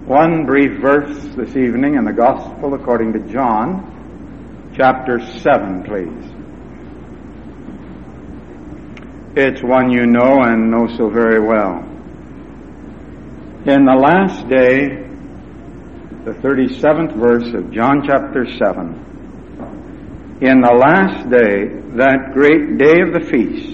One brief verse this evening in the Gospel according to John, chapter 7, please. It's one you know and know so very well. In the last day, the 37th verse of John chapter 7, in the last day, that great day of the feast,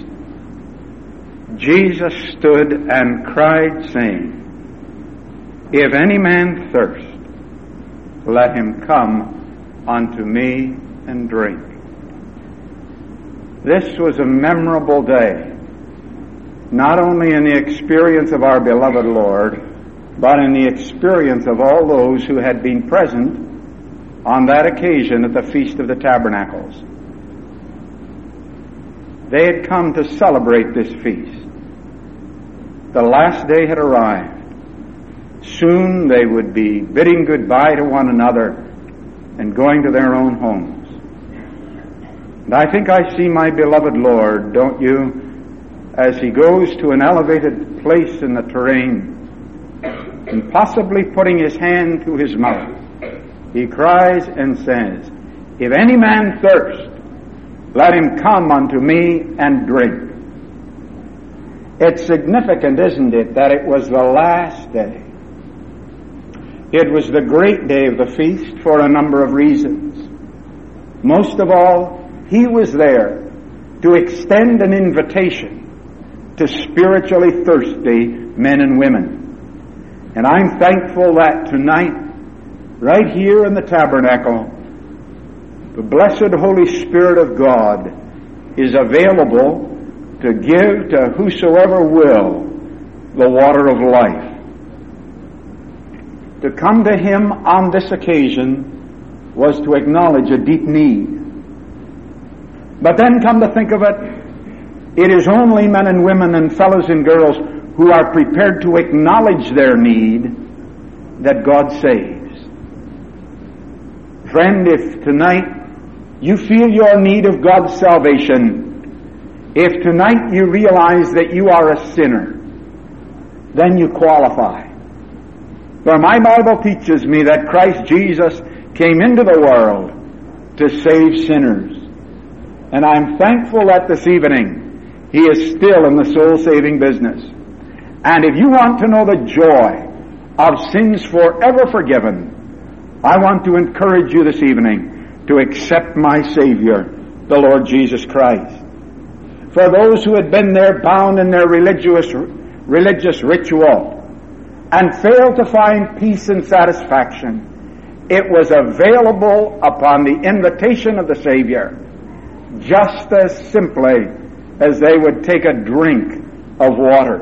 Jesus stood and cried, saying, "If any man thirst, let him come unto me and drink." This was a memorable day, not only in the experience of our beloved Lord, but in the experience of all those who had been present on that occasion at the Feast of the Tabernacles. They had come to celebrate this feast. The last day had arrived. Soon they would be bidding goodbye to one another and going to their own homes. And I think I see my beloved Lord, don't you, as he goes to an elevated place in the terrain and possibly putting his hand to his mouth, he cries and says, "If any man thirst, let him come unto me and drink." It's significant, isn't it, that it was the last day. It was the great day of the feast for a number of reasons. Most of all, he was there to extend an invitation to spiritually thirsty men and women. And I'm thankful that tonight, right here in the tabernacle, the blessed Holy Spirit of God is available to give to whosoever will the water of life. To come to him on this occasion was to acknowledge a deep need. But then come to think of it, it is only men and women and fellows and girls who are prepared to acknowledge their need that God saves. Friend, if tonight you feel your need of God's salvation, if tonight you realize that you are a sinner, then you qualify. For my Bible teaches me that Christ Jesus came into the world to save sinners. And I'm thankful that this evening he is still in the soul-saving business. And if you want to know the joy of sins forever forgiven, I want to encourage you this evening to accept my Savior, the Lord Jesus Christ. For those who had been there bound in their religious ritual and failed to find peace and satisfaction, it was available upon the invitation of the Savior, just as simply as they would take a drink of water.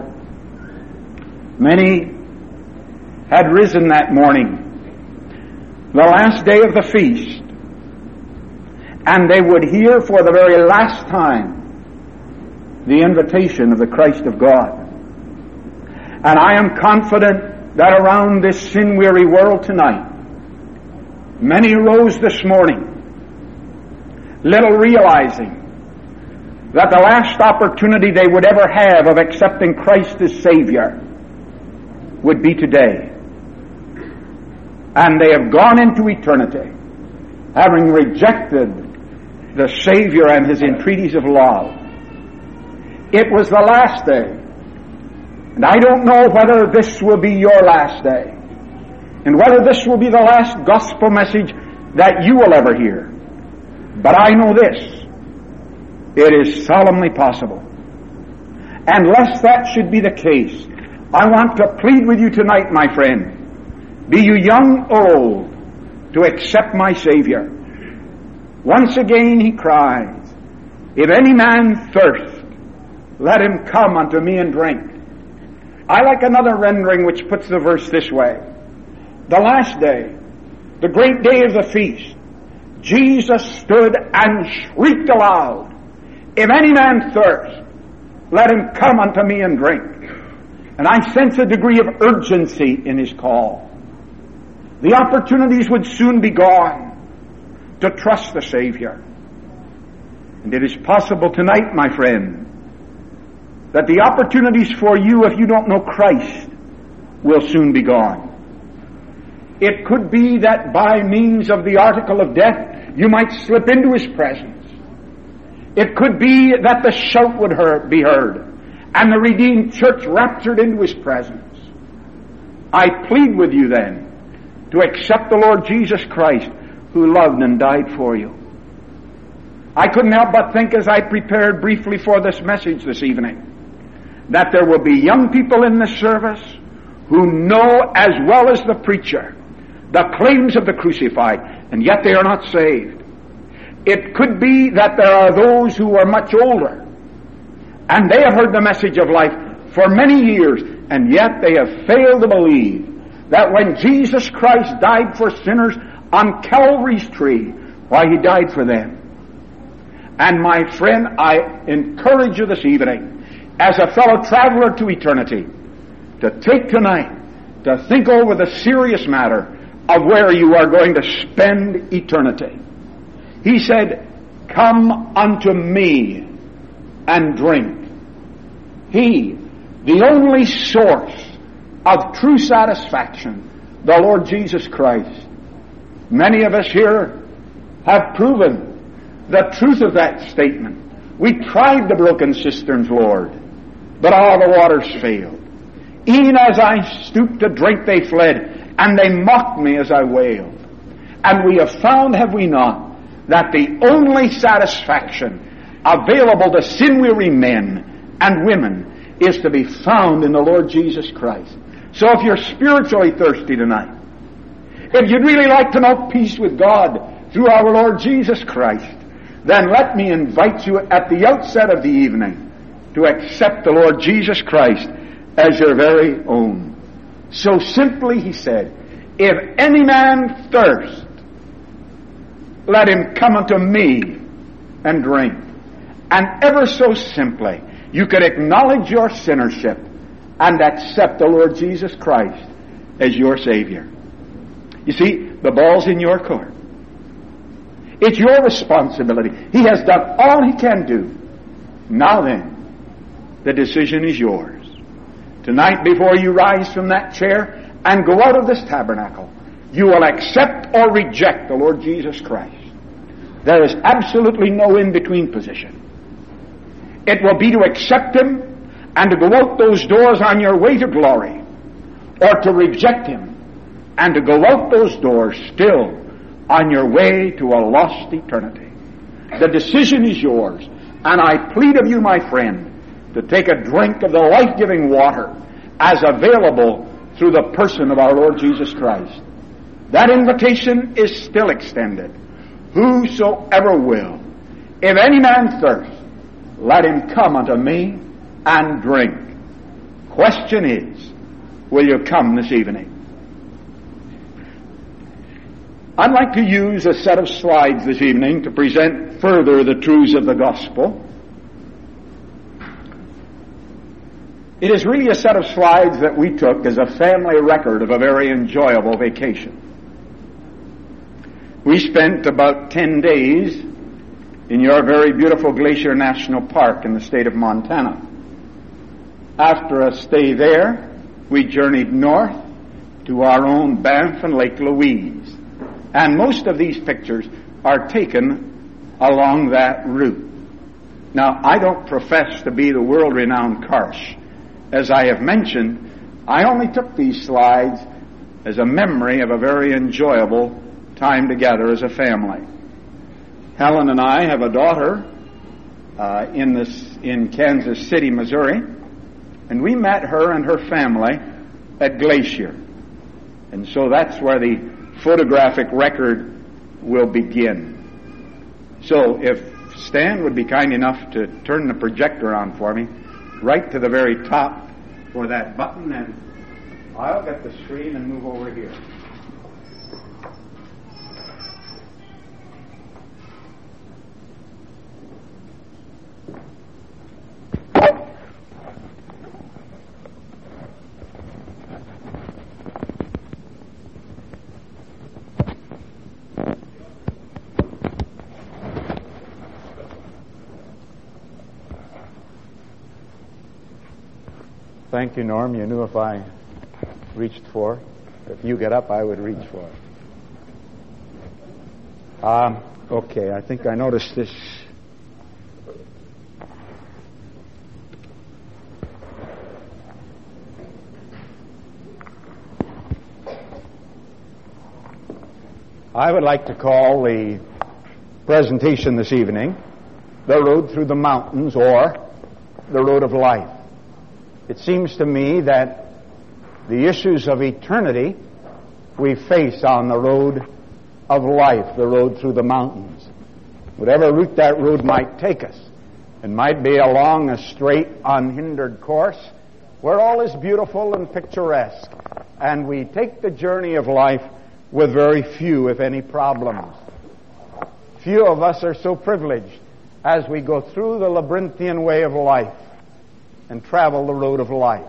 Many had risen that morning, the last day of the feast, and they would hear for the very last time the invitation of the Christ of God. And I am confident that around this sin-weary world tonight, many rose this morning, little realizing that the last opportunity they would ever have of accepting Christ as Savior would be today. And they have gone into eternity, having rejected the Savior and his entreaties of love. It was the last day. And I don't know whether this will be your last day, and whether this will be the last gospel message that you will ever hear. But I know this: it is solemnly possible. And lest that should be the case, I want to plead with you tonight, my friend, be you young or old, to accept my Savior. Once again he cries, "If any man thirst, let him come unto me and drink." I like another rendering which puts the verse this way: the last day, the great day of the feast, Jesus stood and shrieked aloud, "If any man thirst, let him come unto me and drink." And I sense a degree of urgency in his call. The opportunities would soon be gone to trust the Savior. And it is possible tonight, my friend, that the opportunities for you, if you don't know Christ, will soon be gone. It could be that by means of the article of death, you might slip into His presence. It could be that the shout would be heard, and the redeemed church raptured into His presence. I plead with you then to accept the Lord Jesus Christ, who loved and died for you. I couldn't help but think as I prepared briefly for this message this evening, that there will be young people in this service who know as well as the preacher the claims of the crucified, and yet they are not saved. It could be that there are those who are much older, and they have heard the message of life for many years, and yet they have failed to believe that when Jesus Christ died for sinners on Calvary's tree, why, He died for them. And my friend, I encourage you this evening, as a fellow traveler to eternity, to take tonight to think over the serious matter of where you are going to spend eternity. He said, "Come unto me and drink." He, the only source of true satisfaction, the Lord Jesus Christ. Many of us here have proven the truth of that statement. We tried the broken cisterns, Lord, but all the waters failed. Even as I stooped to drink, they fled, and they mocked me as I wailed. And we have found, have we not, that the only satisfaction available to sin-weary men and women is to be found in the Lord Jesus Christ. So if you're spiritually thirsty tonight, if you'd really like to know peace with God through our Lord Jesus Christ, then let me invite you at the outset of the evening to accept the Lord Jesus Christ as your very own. So simply he said, "If any man thirst, let him come unto me and drink." And ever so simply, you could acknowledge your sinnership and accept the Lord Jesus Christ as your Savior. You see, the ball's in your court. It's your responsibility. He has done all He can do. Now then, the decision is yours. Tonight, before you rise from that chair and go out of this tabernacle, you will accept or reject the Lord Jesus Christ. There is absolutely no in-between position. It will be to accept Him and to go out those doors on your way to glory, or to reject Him and to go out those doors still on your way to a lost eternity. The decision is yours, and I plead of you, my friend, to take a drink of the life-giving water as available through the person of our Lord Jesus Christ. That invitation is still extended. Whosoever will, if any man thirst, let him come unto me and drink. Question is, will you come this evening? I'd like to use a set of slides this evening to present further the truths of the gospel. It is really a set of slides that we took as a family record of a very enjoyable vacation. We spent about 10 days in your very beautiful Glacier National Park in the state of Montana. After a stay there, we journeyed north to our own Banff and Lake Louise. And most of these pictures are taken along that route. Now, I don't profess to be the world-renowned Karsh. As I have mentioned, I only took these slides as a memory of a very enjoyable time together as a family. Helen and I have a daughter in Kansas City, Missouri, and we met her and her family at Glacier. And so that's where the photographic record will begin. So if Stan would be kind enough to turn the projector on for me, right to the very top for that button, and I'll get the screen and move over here. Thank you, Norm. You knew if I reached for If you get up, I would reach for it. Okay, I think I noticed this. I would like to call the presentation this evening The Road Through the Mountains, or The Road of Life. It seems to me that the issues of eternity we face on the road of life, the road through the mountains. Whatever route that road might take us, it might be along a straight, unhindered course where all is beautiful and picturesque, and we take the journey of life with very few, if any, problems. Few of us are so privileged as we go through the labyrinthian way of life and travel the road of life.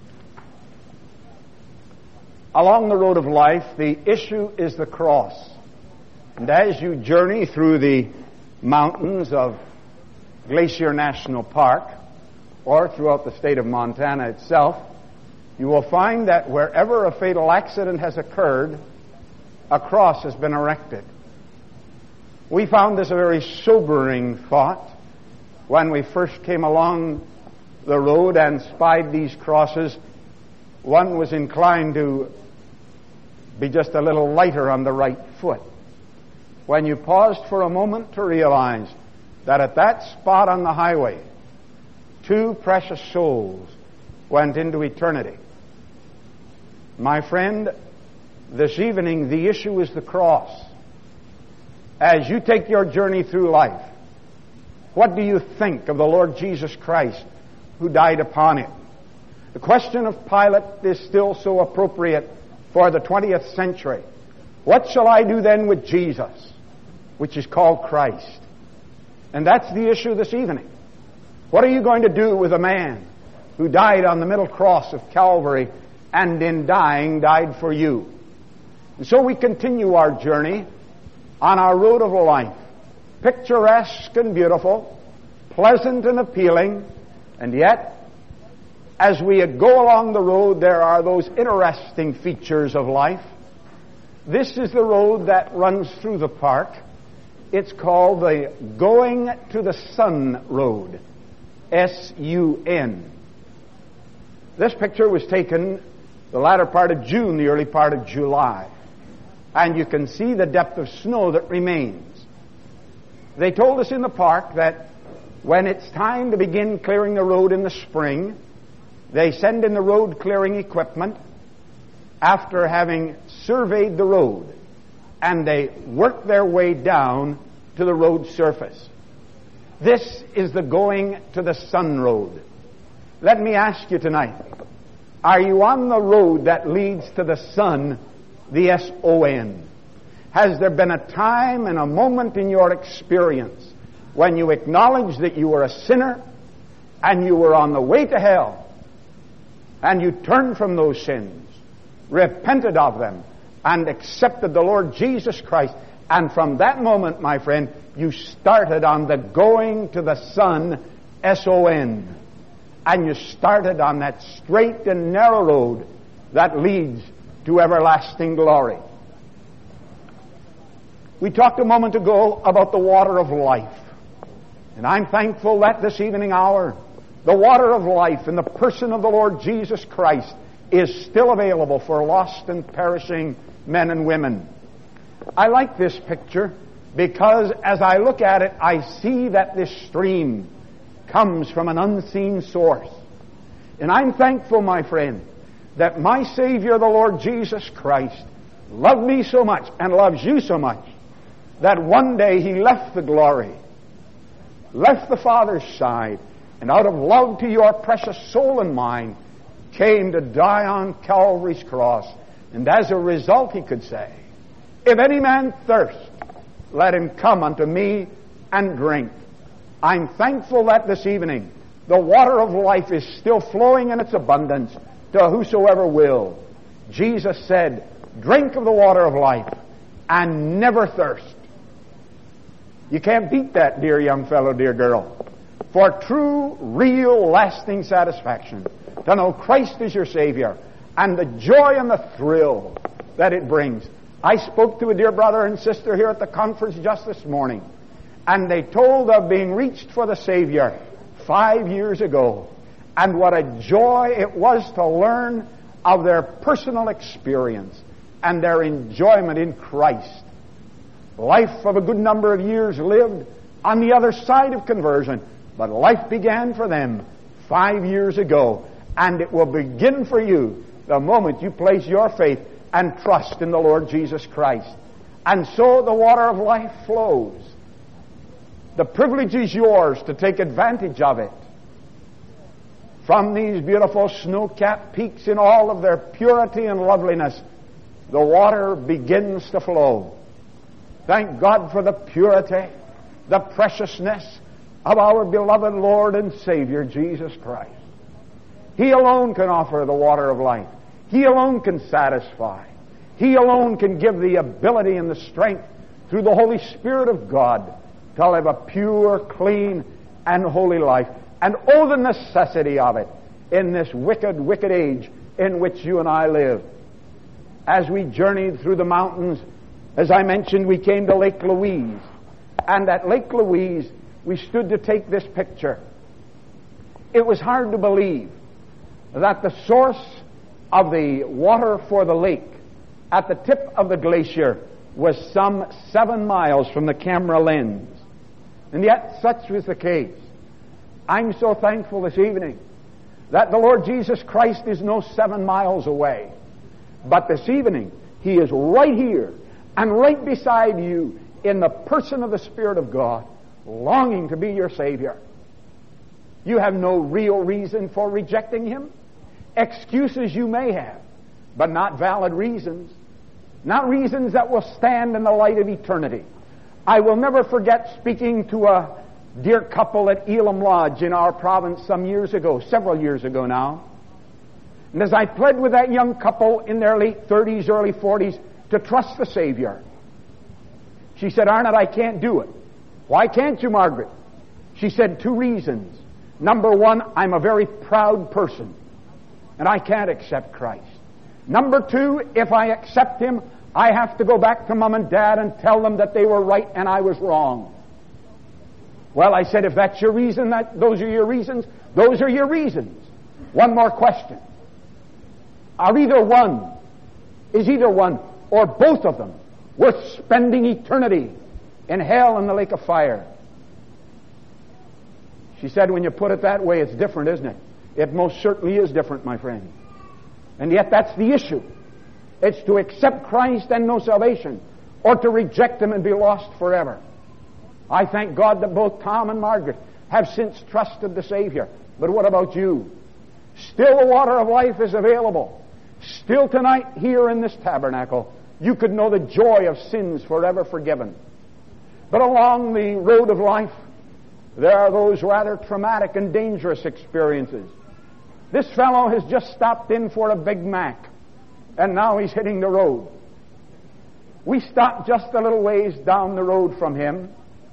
Along the road of life, the issue is the cross. And as you journey through the mountains of Glacier National Park, or throughout the state of Montana itself, you will find that wherever a fatal accident has occurred, a cross has been erected. We found this a very sobering thought when we first came along the road and spied these crosses. One was inclined to be just a little lighter on the right foot. When you paused for a moment to realize that at that spot on the highway, 2 precious souls went into eternity. My friend, this evening the issue is the cross. As you take your journey through life, what do you think of the Lord Jesus Christ who died upon it? The question of Pilate is still so appropriate for the 20th century. What shall I do then with Jesus, which is called Christ? And that's the issue this evening. What are you going to do with a man who died on the middle cross of Calvary and in dying died for you? And so we continue our journey on our road of life, picturesque and beautiful, pleasant and appealing, and yet, as we go along the road, there are those interesting features of life. This is the road that runs through the park. It's called the Going to the Sun Road, S-U-N. This picture was taken the latter part of June, the early part of July. And you can see the depth of snow that remains. They told us in the park that when it's time to begin clearing the road in the spring, they send in the road clearing equipment after having surveyed the road, and they work their way down to the road surface. This is the Going to the Sun Road. Let me ask you tonight, are you on the road that leads to the sun, the S-O-N? Has there been a time and a moment in your experience when you acknowledged that you were a sinner and you were on the way to hell, and you turned from those sins, repented of them, and accepted the Lord Jesus Christ, and from that moment, my friend, you started on the Going to the Sun, S-O-N, and you started on that straight and narrow road that leads to everlasting glory. We talked a moment ago about the water of life, and I'm thankful that this evening hour, the water of life in the person of the Lord Jesus Christ is still available for lost and perishing men and women. I like this picture because as I look at it, I see that this stream comes from an unseen source. And I'm thankful, my friend, that my Savior, the Lord Jesus Christ, loved me so much and loves you so much that one day He left the glory, left the Father's side, and out of love to your precious soul and mine, came to die on Calvary's cross. And as a result, He could say, if any man thirst, let him come unto me and drink. I'm thankful that this evening the water of life is still flowing in its abundance to whosoever will. Jesus said, drink of the water of life and never thirst. You can't beat that, dear young fellow, dear girl. For true, real, lasting satisfaction, to know Christ is your Savior and the joy and the thrill that it brings. I spoke to a dear brother and sister here at the conference just this morning, and they told of being reached for the Savior 5 years ago, and what a joy it was to learn of their personal experience and their enjoyment in Christ. Life of a good number of years lived on the other side of conversion, but life began for them 5 years ago, and it will begin for you the moment you place your faith and trust in the Lord Jesus Christ. And so the water of life flows. The privilege is yours to take advantage of it. From these beautiful snow-capped peaks in all of their purity and loveliness, the water begins to flow. Thank God for the purity, the preciousness of our beloved Lord and Savior, Jesus Christ. He alone can offer the water of life. He alone can satisfy. He alone can give the ability and the strength through the Holy Spirit of God to live a pure, clean, and holy life. And oh, the necessity of it in this wicked, wicked age in which you and I live. As we journeyed through the mountains, as I mentioned, we came to Lake Louise. And at Lake Louise, we stood to take this picture. It was hard to believe that the source of the water for the lake at the tip of the glacier was some 7 miles from the camera lens. And yet such was the case. I'm so thankful this evening that the Lord Jesus Christ is no 7 miles away. But this evening, He is right here and right beside you in the person of the Spirit of God, longing to be your Savior. You have no real reason for rejecting Him. Excuses you may have, but not valid reasons. Not reasons that will stand in the light of eternity. I will never forget speaking to a dear couple at Elam Lodge in our province some years ago, several years ago now. And as I pled with that young couple in their late 30s, early 40s to trust the Savior, she said, Arnott, I can't do it. Why can't you, Margaret? She said 2 reasons. Number 1, I'm a very proud person, and I can't accept Christ. Number 2, if I accept Him, I have to go back to Mom and Dad and tell them that they were right and I was wrong. Well, I said, if that's your reason, those are your reasons, those are your reasons. One more question. Is either one or both of them worth spending eternity in hell and the lake of fire? She said, when you put it that way, it's different, isn't it? It most certainly is different, my friend. And yet that's the issue. It's to accept Christ and know salvation, or to reject Him and be lost forever. I thank God that both Tom and Margaret have since trusted the Savior. But what about you? Still the water of life is available. Still tonight here in this tabernacle, you could know the joy of sins forever forgiven. But along the road of life, there are those rather traumatic and dangerous experiences. This fellow has just stopped in for a Big Mac, and now he's hitting the road. We stopped just a little ways down the road from him.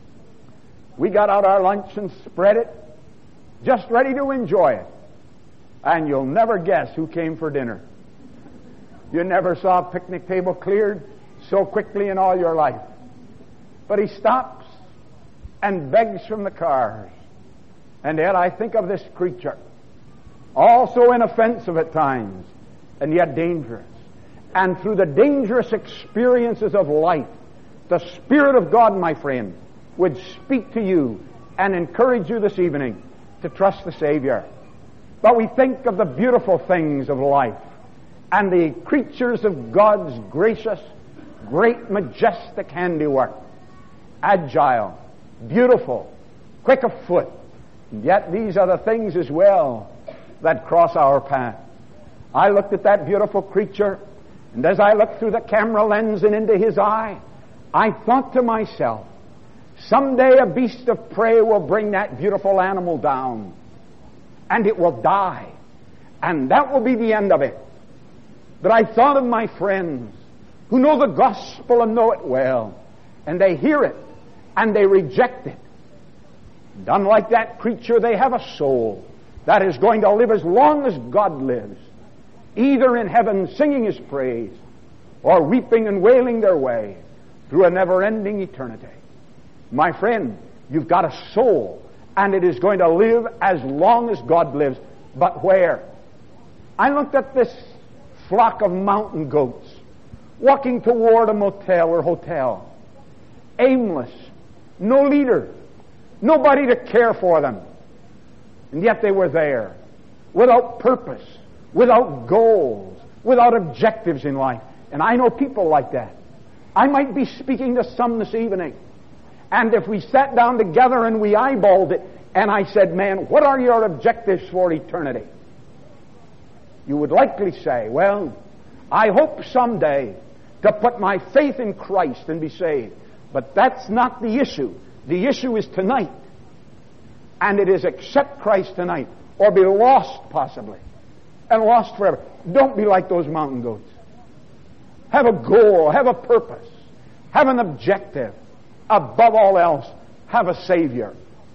We got out our lunch and spread it, just ready to enjoy it. And you'll never guess who came for dinner. You never saw a picnic table cleared so quickly in all your life. But he stops and begs from the cars. And yet I think of this creature, also inoffensive at times, and yet dangerous. And through the dangerous experiences of life, the Spirit of God, my friend, would speak to you and encourage you this evening to trust the Savior. But we think of the beautiful things of life and the creatures of God's gracious, great, majestic handiwork. Agile, beautiful, quick of foot. And yet these are the things as well that cross our path. I looked at that beautiful creature, and as I looked through the camera lens and into his eye, I thought to myself, someday a beast of prey will bring that beautiful animal down, and it will die, and that will be the end of it. But I thought of my friends who know the gospel and know it well, and they hear it, and they reject it. And unlike that creature, they have a soul that is going to live as long as God lives. either in heaven singing His praise, or weeping and wailing their way through a never-ending eternity. My friend, you've got a soul, and it is going to live as long as God lives. But where? I looked at this flock of mountain goats walking toward a motel or hotel. Aimless. No leader. Nobody to care for them. And yet they were there. Without purpose. Without goals. Without objectives in life. And I know people like that. I might be speaking to some this evening. And if we sat down together and we eyeballed it, and I said, man, what are your objectives for eternity? You would likely say, well, I hope someday to put my faith in Christ and be saved. But that's not the issue. The issue is tonight. And it is accept Christ tonight, or be lost possibly, and lost forever. Don't be like those mountain goats. Have a goal, have a purpose, have an objective. Above all else, have a Savior.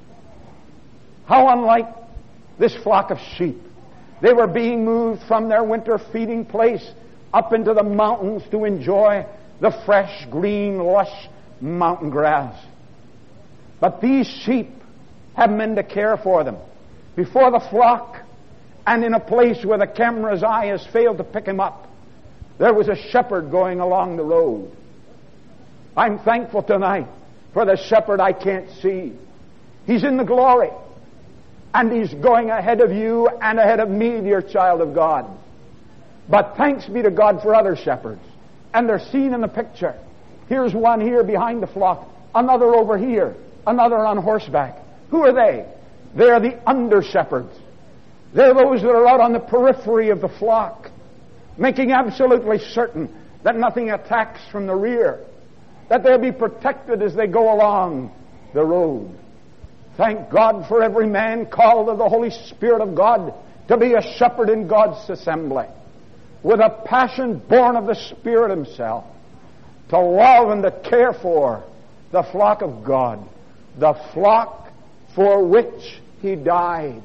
How unlike this flock of sheep. They were being moved from their winter feeding place up into the mountains to enjoy the fresh, green, lush mountain grass. But these sheep have men to care for them. Before the flock, and in a place where the camera's eye has failed to pick him up, there was a shepherd going along the road. I'm thankful tonight for the shepherd I can't see. He's in the glory. And He's going ahead of you and ahead of me, dear child of God. But thanks be to God for other shepherds. And they're seen in the picture. Here's one here behind the flock. Another over here. Another on horseback. Who are they? They're the under-shepherds. They're those that are out on the periphery of the flock, making absolutely certain that nothing attacks from the rear, that they'll be protected as they go along the road. Thank God for every man called of the Holy Spirit of God to be a shepherd in God's assembly, with a passion born of the Spirit Himself, to love and to care for the flock of God, the flock for which He died.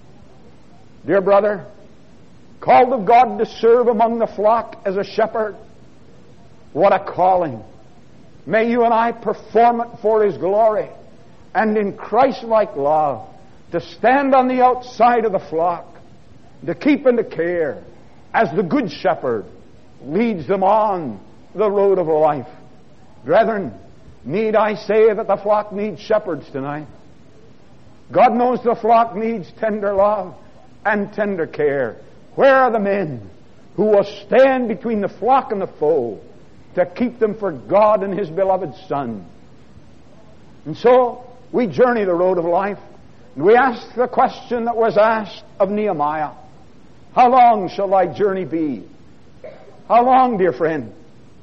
Dear brother, called of God to serve among the flock as a shepherd, what a calling. May you and I perform it for His glory, and in Christ-like love, to stand on the outside of the flock, to keep and to care, as the good shepherd leads them on the road of life. Brethren, need I say that the flock needs shepherds tonight? God knows the flock needs tender love and tender care. Where are the men who will stand between the flock and the fold to keep them for God and His beloved Son? And so we journey the road of life, and we ask the question that was asked of Nehemiah. How long shall thy journey be? How long, dear friend?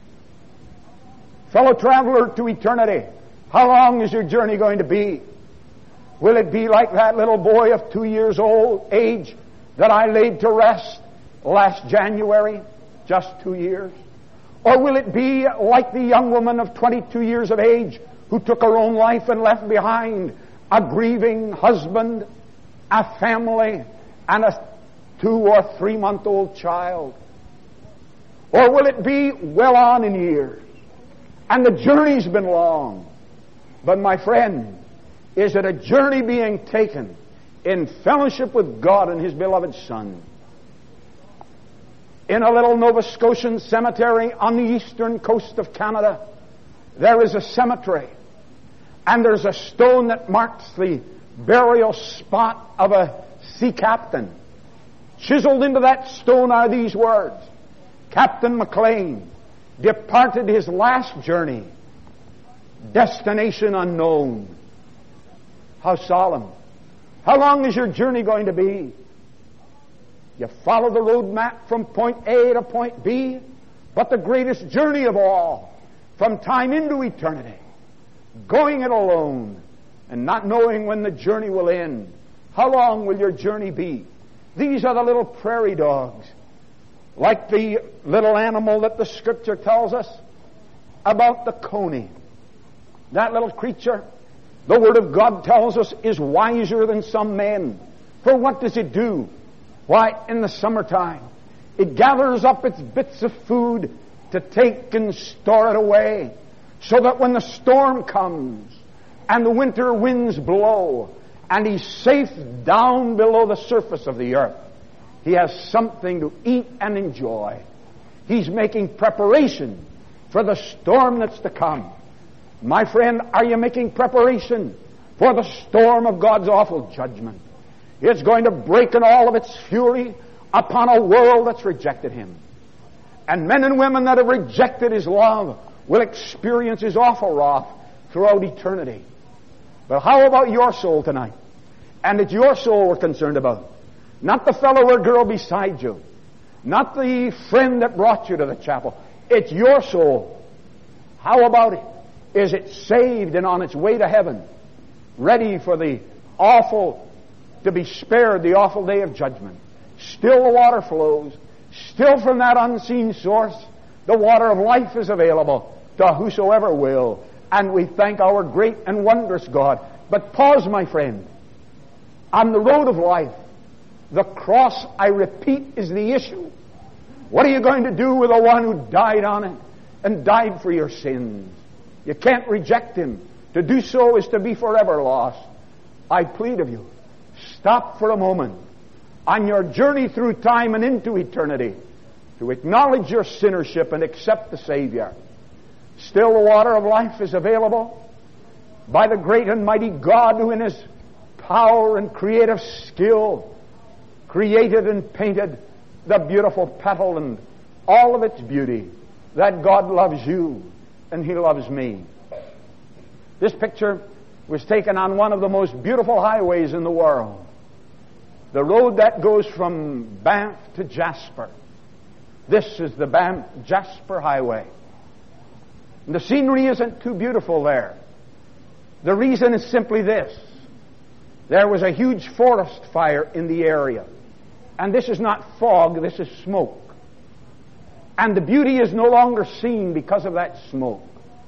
Fellow traveler to eternity, how long is your journey going to be? Will it be like that little boy of 2 years old age that I laid to rest last January, just 2 years? Or will it be like the young woman of 22 years of age who took her own life and left behind a grieving husband, a family, and a 2 or 3 month old child? Or will it be well on in years? And the journey's been long. But my friend, is it a journey being taken in fellowship with God and His beloved Son? In a little Nova Scotian cemetery on the eastern coast of Canada, there is a cemetery, and there's a stone that marks the burial spot of a sea captain. Chiseled into that stone are these words: Captain McLean departed his last journey, destination unknown. How solemn. How long is your journey going to be? You follow the road map from point A to point B, but the greatest journey of all, from time into eternity, going it alone and not knowing when the journey will end. How long will your journey be? These are the little prairie dogs, like the little animal that the Scripture tells us about, the coney. That little creature, the Word of God tells us, is wiser than some men. For what does it do? Why, in the summertime, It gathers up its bits of food to take and store it away, so that when the storm comes and the winter winds blow and he's safe down below the surface of the earth, he has something to eat and enjoy. He's making preparation for the storm that's to come. My friend, are you making preparation for the storm of God's awful judgment? It's going to break in all of its fury upon a world that's rejected Him. And men and women that have rejected His love will experience His awful wrath throughout eternity. But how about your soul tonight? And it's your soul we're concerned about. Not the fellow or girl beside you. Not the friend that brought you to the chapel. It's your soul. How about it? Is it saved and on its way to heaven? Ready for the awful, to be spared the awful day of judgment. Still the water flows. Still from that unseen source, the water of life is available to whosoever will. And we thank our great and wondrous God. But pause, my friend. On the road of life, the cross, I repeat, is the issue. What are you going to do with the one who died on it and died for your sins? You can't reject Him. To do so is to be forever lost. I plead of you, stop for a moment on your journey through time and into eternity to acknowledge your sinnership and accept the Savior. Still the water of life is available by the great and mighty God who in His power and creative skill created and painted the beautiful petal and all of its beauty. That God loves you and He loves me. This picture was taken on one of the most beautiful highways in the world. The road that goes from Banff to Jasper. This is the Banff-Jasper Highway. And the scenery isn't too beautiful there. The reason is simply this. There was a huge forest fire in the area. And this is not fog, this is smoke. And the beauty is no longer seen because of that smoke.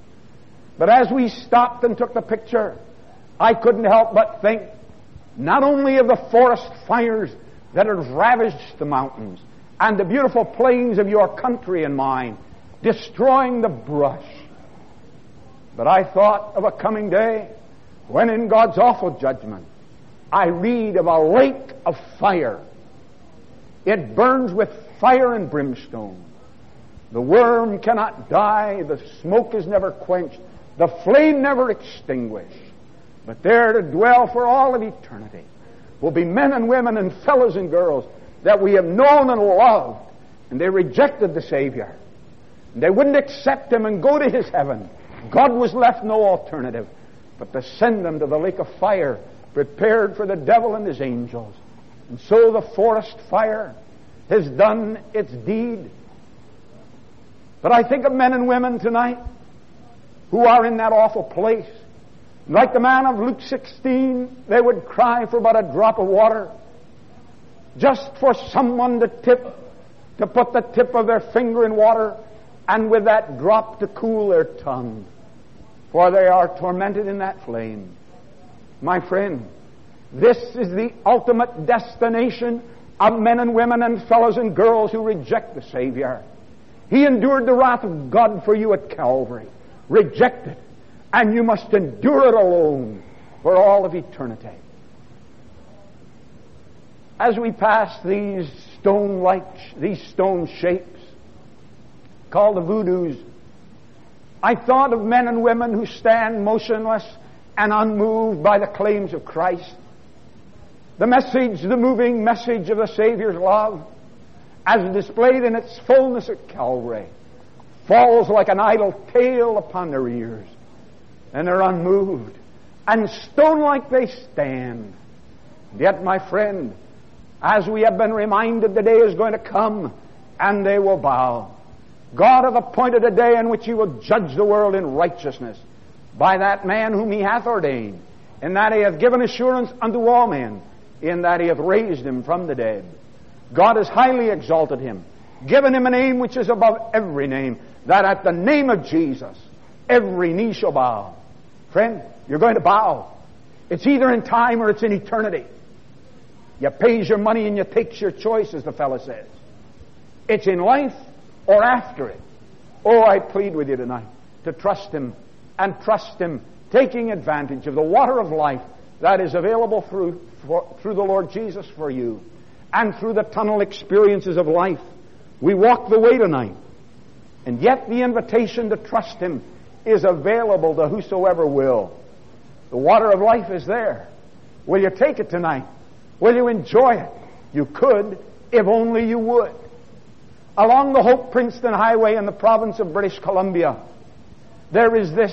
But as we stopped and took the picture, I couldn't help but think not only of the forest fires that have ravaged the mountains and the beautiful plains of your country and mine, destroying the brush, but I thought of a coming day when in God's awful judgment I read of a lake of fire. It burns with fire and brimstone. The worm cannot die, the smoke is never quenched, the flame never extinguished. But there to dwell for all of eternity will be men and women and fellows and girls that we have known and loved, and they rejected the Savior. And they wouldn't accept Him and go to His heaven. God was left no alternative but to send them to the lake of fire prepared for the devil and his angels. And so the forest fire has done its deed. But I think of men and women tonight who are in that awful place. Like the man of Luke 16, they would cry for but a drop of water, just for someone to put the tip of their finger in water, and with that drop to cool their tongue, for they are tormented in that flame. My friend, this is the ultimate destination of men and women and fellows and girls who reject the Savior. He endured the wrath of God for you at Calvary. Reject it, and you must endure it alone for all of eternity. As we pass these stone shapes called the voodoos, I thought of men and women who stand motionless and unmoved by the claims of Christ. The message, the moving message of the Savior's love, as displayed in its fullness at Calvary, falls like an idle tale upon their ears, and they're unmoved, and stone-like they stand. Yet, my friend, as we have been reminded, the day is going to come, and they will bow. God hath appointed a day in which He will judge the world in righteousness by that man whom He hath ordained, in that He hath given assurance unto all men, in that He hath raised Him from the dead. God has highly exalted Him, given Him a name which is above every name, that at the name of Jesus every knee shall bow. Friend, you're going to bow. It's either in time or it's in eternity. You pays your money and you takes your choice, as the fellow says. It's in life or after it. Oh, I plead with you tonight to trust Him, and trust Him, taking advantage of the water of life that is available through the Lord Jesus for you, and through the tunnel experiences of life. We walk the way tonight, and yet the invitation to trust Him is available to whosoever will. The water of life is there. Will you take it tonight? Will you enjoy it? You could, if only you would. Along the Hope-Princeton Highway in the province of British Columbia, there is this,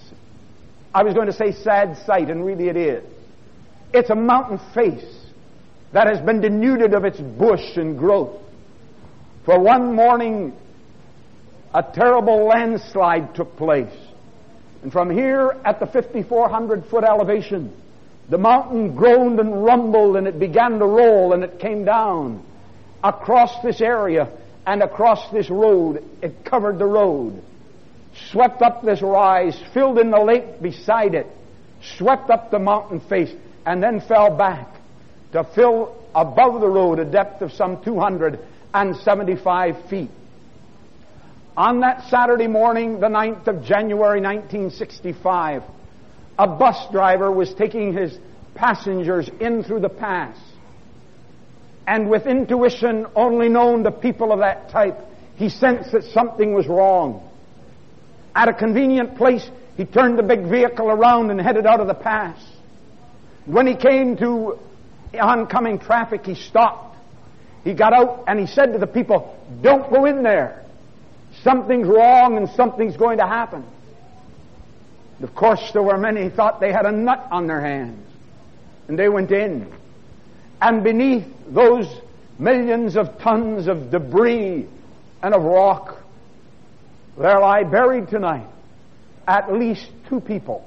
I was going to say sad sight, and really it is. It's a mountain face that has been denuded of its bush and growth. For one morning, a terrible landslide took place. And from here at the 5,400-foot elevation, the mountain groaned and rumbled, and it began to roll, and it came down across this area and across this road. It covered the road, swept up this rise, filled in the lake beside it, swept up the mountain face, and then fell back to fill above the road a depth of some 275 feet. On that Saturday morning, the 9th of January, 1965, a bus driver was taking his passengers in through the pass. And with intuition only known to people of that type, he sensed that something was wrong. At a convenient place, he turned the big vehicle around and headed out of the pass. When he came to oncoming traffic, he stopped. He got out and he said to the people, "Don't go in there. Something's wrong and something's going to happen." Of course, there were many who thought they had a nut on their hands. And they went in. And beneath those millions of tons of debris and of rock, there lie buried tonight at least 2 people.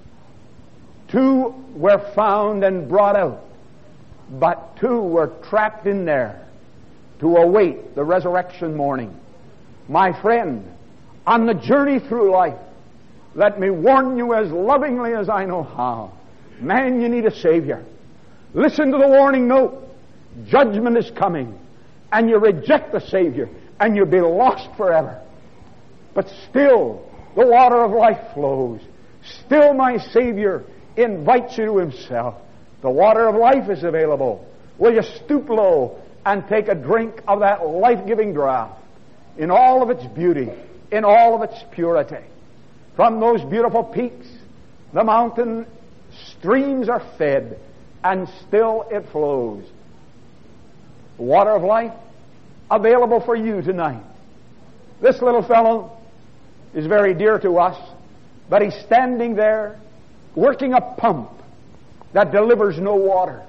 2 were found and brought out, but 2 were trapped in there to await the resurrection morning. My friend, on the journey through life, let me warn you as lovingly as I know how. Man, you need a Savior. Listen to the warning note. Judgment is coming, and you reject the Savior, and you'll be lost forever. But still, the water of life flows. Still, my Savior invites you to Himself. The water of life is available. Will you stoop low and take a drink of that life-giving draught in all of its beauty, in all of its purity? From those beautiful peaks, the mountain streams are fed, and still it flows. The water of life available for you tonight. This little fellow is very dear to us, but he's standing there working a pump that delivers no water.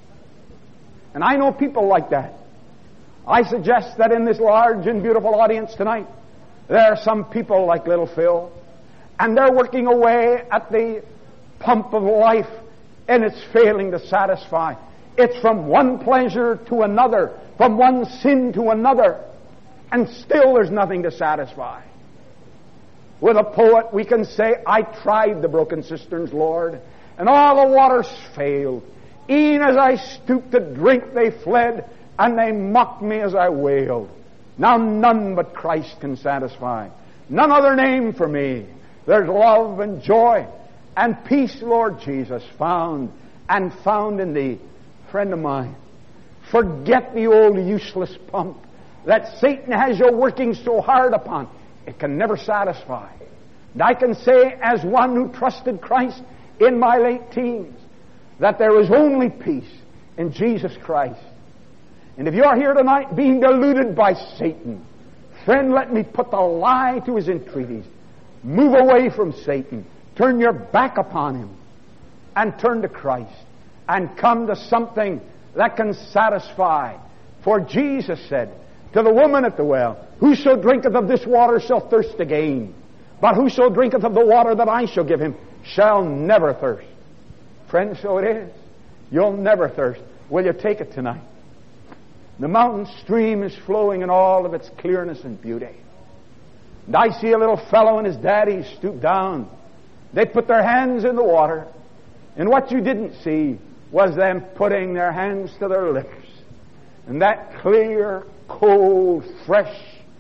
And I know people like that. I suggest that in this large and beautiful audience tonight, there are some people like little Phil, and they're working away at the pump of life, and it's failing to satisfy. It's from one pleasure to another, from one sin to another, and still there's nothing to satisfy. With a poet, we can say, "I tried the broken cisterns, Lord, and all the waters failed. E'en as I stooped to drink, they fled, and they mocked me as I wailed. Now none but Christ can satisfy, none other name for me. There's love and joy and peace, Lord Jesus, found in Thee." Friend of mine, forget the old useless pump that Satan has you working so hard upon. It can never satisfy. And I can say, as one who trusted Christ in my late teens, that there is only peace in Jesus Christ. And if you are here tonight being deluded by Satan, friend, let me put the lie to his entreaties. Move away from Satan. Turn your back upon him and turn to Christ and come to something that can satisfy. For Jesus said to the woman at the well, "Whoso drinketh of this water shall thirst again. But whoso drinketh of the water that I shall give him shall never thirst." Friend, so it is. You'll never thirst. Will you take it tonight? The mountain stream is flowing in all of its clearness and beauty. And I see a little fellow and his daddy stoop down. They put their hands in the water. And what you didn't see was them putting their hands to their lips. And that clear, cold, fresh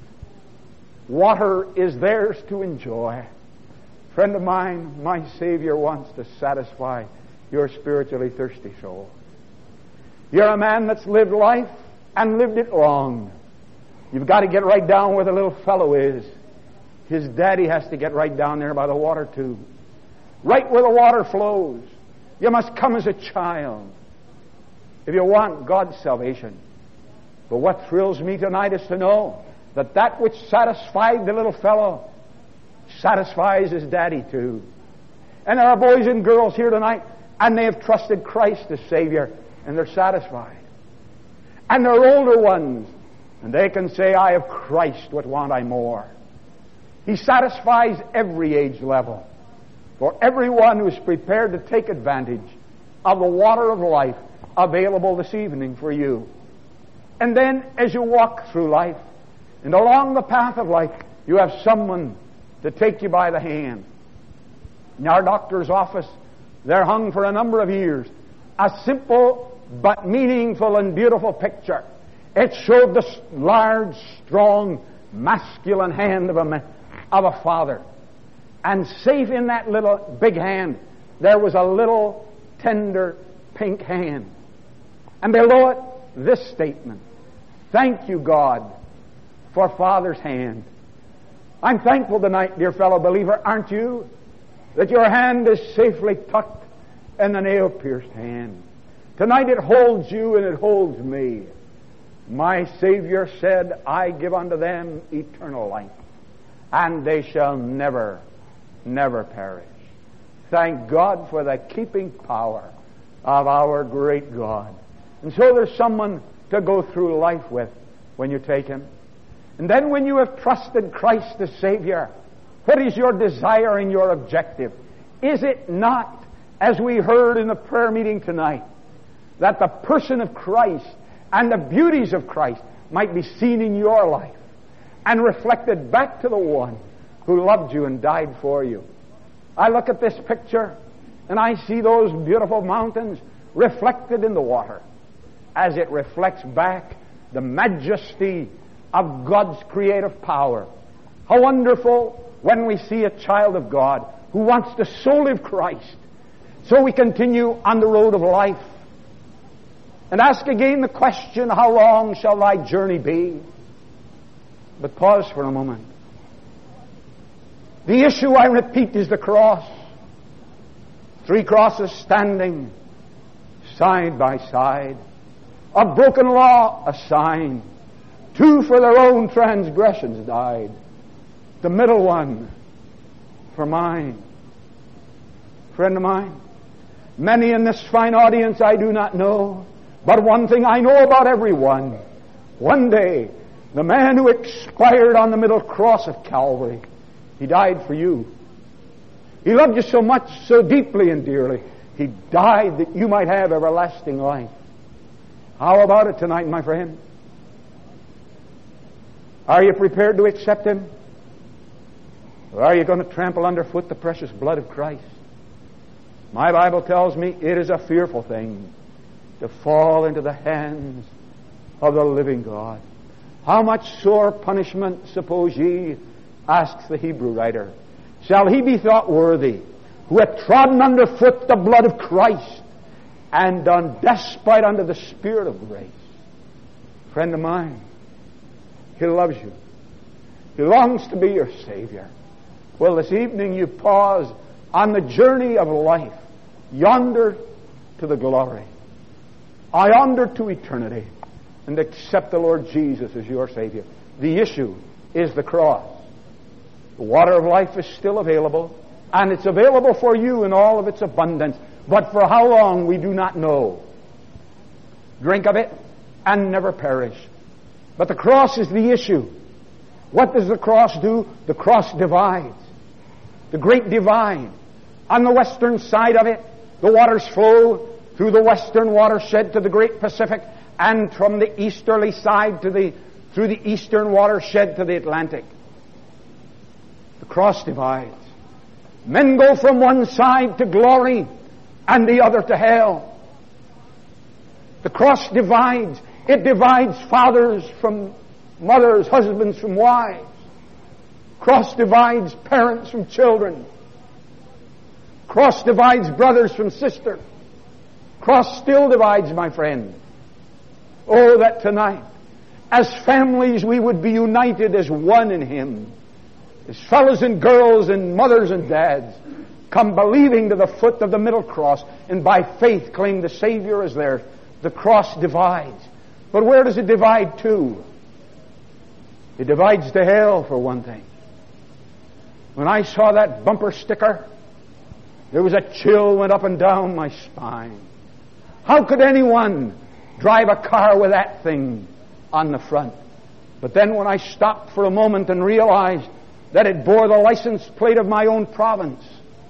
water is theirs to enjoy. Friend of mine, my Savior wants to satisfy your spiritually thirsty soul. You're a man that's lived life and lived it long. You've got to get right down where the little fellow is. His daddy has to get right down there by the water too. Right where the water flows. You must come as a child if you want God's salvation. But what thrills me tonight is to know that that which satisfied the little fellow satisfies his daddy too. And there are boys and girls here tonight, and they have trusted Christ as Savior, and they're satisfied. And there are older ones, and they can say, I have Christ, what want I more? He satisfies every age level for everyone who is prepared to take advantage of the water of life available this evening for you. And then as you walk through life and along the path of life, you have someone to take you by the hand. In our doctor's office, there hung for a number of years a simple but meaningful and beautiful picture. It showed the large, strong, masculine hand of a father. And safe in that little big hand, there was a little tender pink hand. And below it, this statement: thank you, God, for Father's hand. I'm thankful tonight, dear fellow believer, aren't you, that your hand is safely tucked in the nail-pierced hand. Tonight it holds you and it holds me. My Savior said, I give unto them eternal life, and they shall never, never perish. Thank God for the keeping power of our great God. And so there's someone to go through life with when you take Him. And then when you have trusted Christ as Savior, what is your desire and your objective? Is it not, as we heard in the prayer meeting tonight, that the person of Christ and the beauties of Christ might be seen in your life and reflected back to the one who loved you and died for you? I look at this picture and I see those beautiful mountains reflected in the water as it reflects back the majesty of God's creative power. How wonderful when we see a child of God who wants to so live Christ, so we continue on the road of life and ask again the question, how long shall thy journey be? But pause for a moment. The issue, I repeat, is the cross. 3 crosses standing side by side. Of broken law a sign. 2 for their own transgressions died. The middle one for mine. Friend of mine, many in this fine audience I do not know, but one thing I know about everyone. One day, the man who expired on the middle cross of Calvary, He died for you. He loved you so much, so deeply and dearly. He died that you might have everlasting life. How about it tonight, my friend? Are you prepared to accept Him? Or are you going to trample underfoot the precious blood of Christ? My Bible tells me it is a fearful thing to fall into the hands of the living God. How much sore punishment, suppose ye, asks the Hebrew writer, shall he be thought worthy, who hath trodden underfoot the blood of Christ, and done despite unto the Spirit of grace? Friend of mine, He loves you. He longs to be your Savior. Well, this evening you pause on the journey of life, yonder to the glory, yonder to eternity, and accept the Lord Jesus as your Savior. The issue is the cross. The water of life is still available, and it's available for you in all of its abundance. But for how long, we do not know. Drink of it and never perish. But the cross is the issue. What does the cross do? The cross divides. The great divide. On the western side of it, the waters flow through the western watershed to the great Pacific, and from the easterly side through the eastern watershed to the Atlantic. The cross divides. Men go from one side to glory and the other to hell. The cross divides, It divides fathers from mothers, husbands from wives. Cross divides parents from children. Cross divides brothers from sisters. Cross still divides, my friend. Oh, that tonight, as families, we would be united as one in Him. As fellows and girls and mothers and dads come believing to the foot of the middle cross and by faith claim the Savior as theirs. The cross divides. But where does it divide to? It divides to hell, for one thing. When I saw that bumper sticker, there was a chill went up and down my spine. How could anyone drive a car with that thing on the front? But then when I stopped for a moment and realized that it bore the license plate of my own province,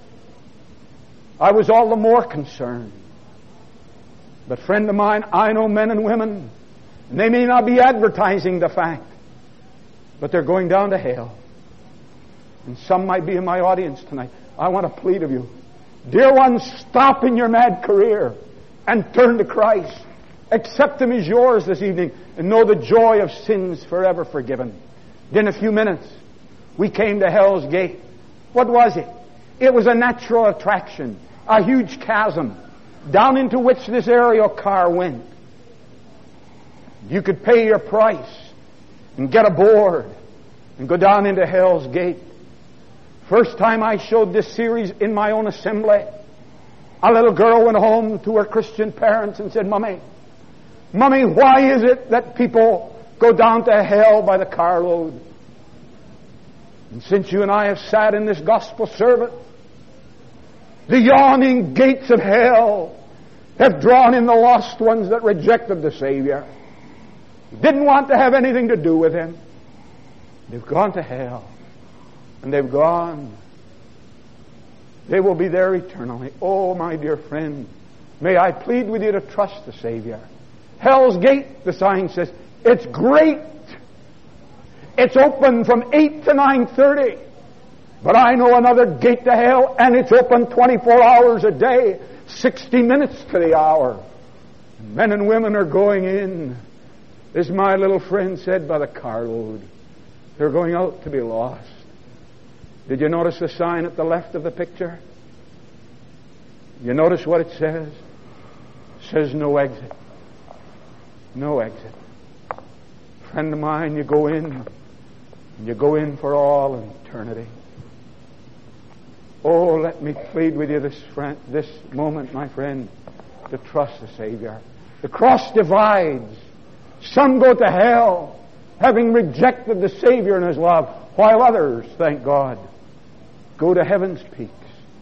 I was all the more concerned. But friend of mine, I know men and women, and they may not be advertising the fact, but they're going down to hell. And some might be in my audience tonight. I want to plead of you. Dear ones, stop in your mad career and turn to Christ. Accept Him as yours this evening and know the joy of sins forever forgiven. In a few minutes, we came to Hell's Gate. What was it? It was a natural attraction, a huge chasm, down into which this aerial car went. You could pay your price and get aboard and go down into Hell's Gate. First time I showed this series in my own assembly, a little girl went home to her Christian parents and said, Mommy, why is it that people go down to hell by the carload? And since you and I have sat in this gospel service, the yawning gates of hell have drawn in the lost ones that rejected the Savior, didn't want to have anything to do with Him. They've gone to hell. And they've gone. They will be there eternally. Oh, my dear friend, may I plead with you to trust the Savior. Hell's Gate, the sign says, it's great. It's open from 8 to 9:30. But I know another gate to hell, and it's open 24 hours a day, 60 minutes to the hour. Men and women are going in, as my little friend said, by the carload. They're going out to be lost. Did you notice the sign at the left of the picture? You notice what it says? It says no exit. No exit. Friend of mine, you go in, and you go in for all eternity. Oh, let me plead with you this moment, my friend, to trust the Savior. The cross divides. Some go to hell, having rejected the Savior and His love, while others, thank God, go to heaven's peaks.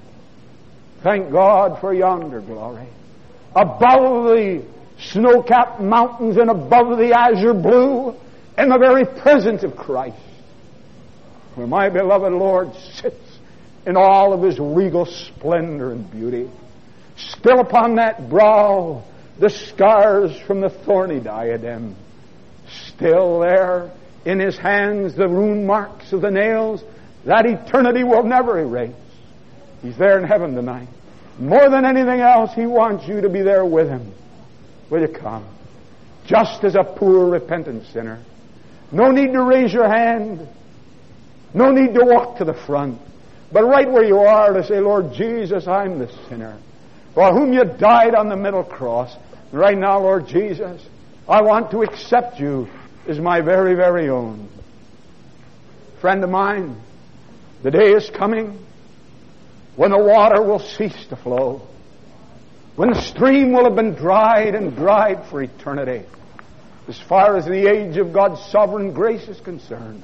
Thank God for yonder glory. Above the snow-capped mountains and above the azure blue, in the very presence of Christ, where my beloved Lord sits in all of His regal splendor and beauty. Still upon that brow, the scars from the thorny diadem. Still there, in His hands, the rune marks of the nails that eternity will never erase. He's there in heaven tonight. More than anything else, He wants you to be there with Him. Will you come? Just as a poor repentant sinner. No need to raise your hand. No need to walk to the front. But right where you are to say, Lord Jesus, I'm the sinner for whom You died on the middle cross. Right now, Lord Jesus, I want to accept You as my very, very own. Friend of mine, the day is coming when the water will cease to flow, when the stream will have been dried and dried for eternity, as far as the age of God's sovereign grace is concerned.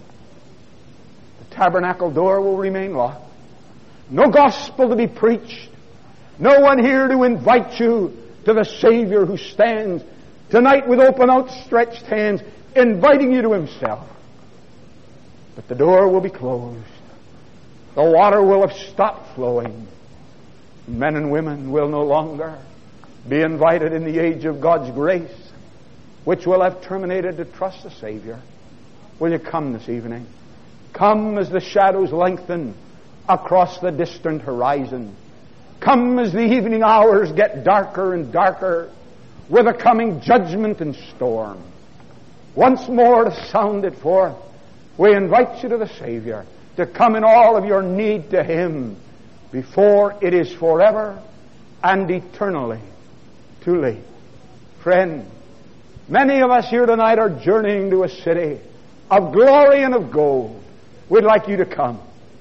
The tabernacle door will remain locked. No gospel to be preached. No one here to invite you to the Savior who stands tonight with open outstretched hands, inviting you to Himself. But the door will be closed. The water will have stopped flowing. Men and women will no longer be invited in the age of God's grace, which will have terminated to trust the Savior. Will you come this evening? Come as the shadows lengthen across the distant horizon. Come as the evening hours get darker and darker. with a coming judgment and storm. Once more to sound it forth, we invite you to the Savior, to come in all of your need to Him before it is forever and eternally too late. Friend, many of us here tonight are journeying to a city of glory and of gold. We'd like you to come.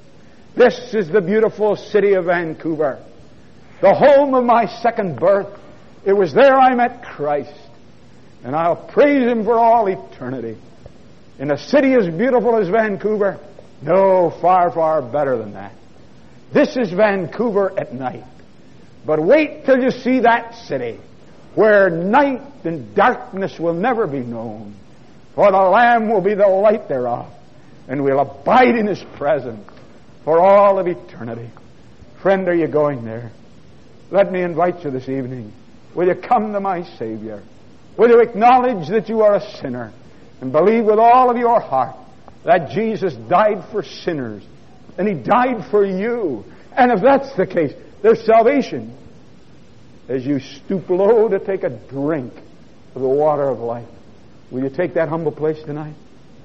This is the beautiful city of Vancouver, the home of my second birth. It was there I met Christ, and I'll praise Him for all eternity. In a city as beautiful as Vancouver, no, far, far better than that. This is Vancouver at night. But wait till you see that city, where night and darkness will never be known. For the Lamb will be the light thereof, and we'll abide in His presence for all of eternity. Friend, are you going there? Let me invite you this evening. Will you come to my Savior? Will you acknowledge that you are a sinner and believe with all of your heart that Jesus died for sinners and He died for you? And if that's the case, there's salvation as you stoop low to take a drink of the water of life. Will you take that humble place tonight?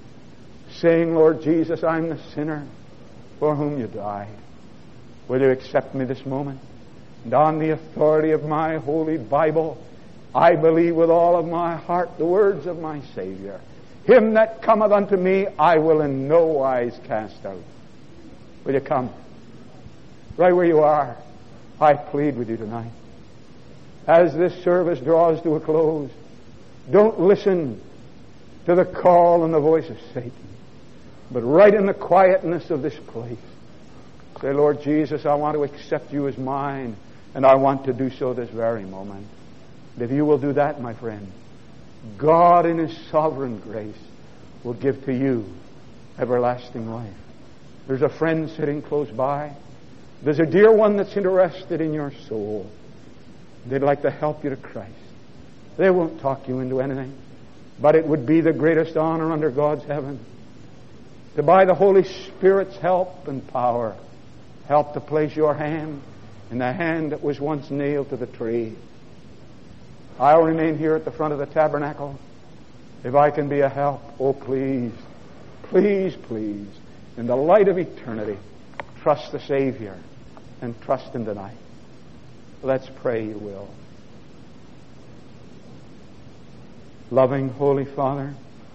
Saying, Lord Jesus, I'm the sinner for whom you died. Will you accept me this moment? And on the authority of my holy Bible, I believe with all of my heart the words of my Savior. Him that cometh unto me, I will in no wise cast out. Will you come? Right where you are, I plead with you tonight. As this service draws to a close, don't listen to the call and the voice of Satan, but right in the quietness of this place, say, Lord Jesus, I want to accept you as mine, and I want to do so this very moment. And if you will do that, my friend, God in His sovereign grace will give to you everlasting life. There's a friend sitting close by. There's a dear one that's interested in your soul. They'd like to help you to Christ. They won't talk you into anything, but it would be the greatest honor under God's heaven to, by the Holy Spirit's help and power, help to place your hand in the hand that was once nailed to the tree. I'll remain here at the front of the tabernacle. If I can be a help, oh please, please, please, in the light of eternity, trust the Savior and trust Him tonight. Let's pray, you will. Loving Holy Father,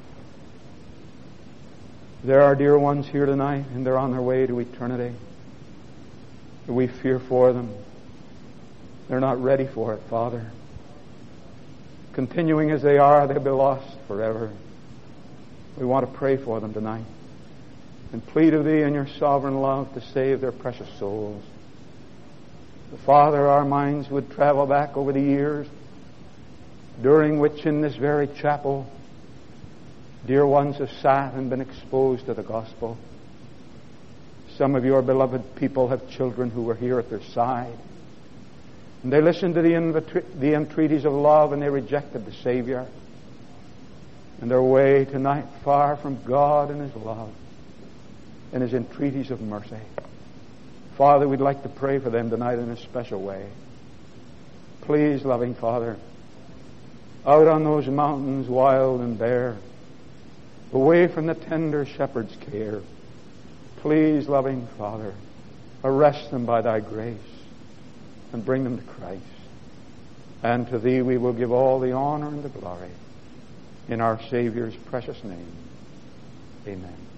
there are dear ones here tonight, and they're on their way to eternity. We fear for them. They're not ready for it, Father. Continuing as they are, they'll be lost forever. We want to pray for them tonight and plead of Thee in your sovereign love to save their precious souls. Father, our minds would travel back over the years during which in this very chapel dear ones have sat and been exposed to the gospel. Some of your beloved people have children who were here at their side, and they listened to the entreaties of love, and they rejected the Savior. And their way tonight far from God and His love and His entreaties of mercy. Father, we'd like to pray for them tonight in a special way. Please, loving Father, out on those mountains wild and bare, away from the tender shepherd's care, please, loving Father, arrest them by Thy grace and bring them to Christ. And to Thee we will give all the honor and the glory in our Savior's precious name. Amen.